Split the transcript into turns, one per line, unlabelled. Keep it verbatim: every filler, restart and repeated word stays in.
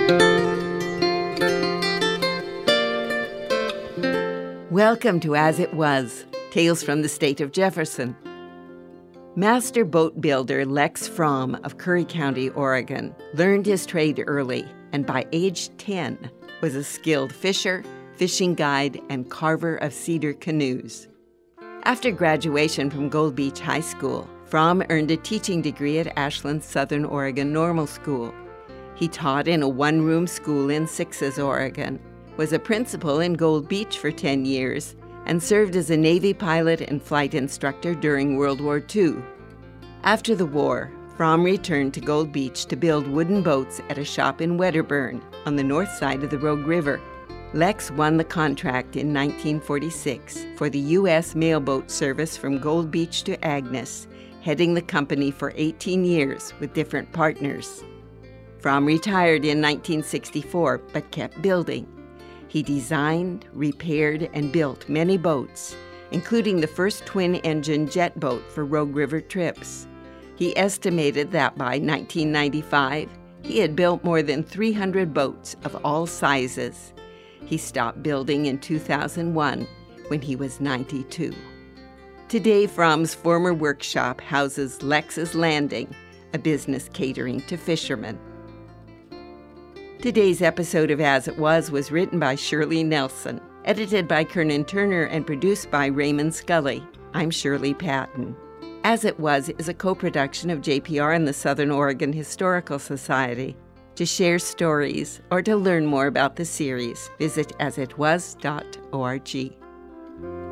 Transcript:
Welcome to As It Was, Tales from the State of Jefferson. Master boat builder Lex Fromm of Curry County, Oregon, learned his trade early and by age ten was a skilled fisher, fishing guide, and carver of cedar canoes. After graduation from Gold Beach High School, Fromm earned a teaching degree at Ashland Southern Oregon Normal School. He taught in a one-room school in Sixes, Oregon, was a principal in Gold Beach for ten years, and served as a Navy pilot and flight instructor during World War Two. After the war, Fromm returned to Gold Beach to build wooden boats at a shop in Wedderburn on the north side of the Rogue River. Lex won the contract in nineteen forty-six for the U S mailboat service from Gold Beach to Agnes, heading the company for eighteen years with different partners. Fromm retired in nineteen sixty-four, but kept building. He designed, repaired, and built many boats, including the first twin-engine jet boat for Rogue River trips. He estimated that by nineteen ninety-five, he had built more than three hundred boats of all sizes. He stopped building in two thousand one when he was ninety-two. Today, Fromm's former workshop houses Lex's Landing, a business catering to fishermen. Today's episode of As It Was was written by Shirley Nelson, edited by Kernan Turner, and produced by Raymond Scully. I'm Shirley Patton. As It Was is a co-production of J P R and the Southern Oregon Historical Society. To share stories or to learn more about the series, visit as it was dot org.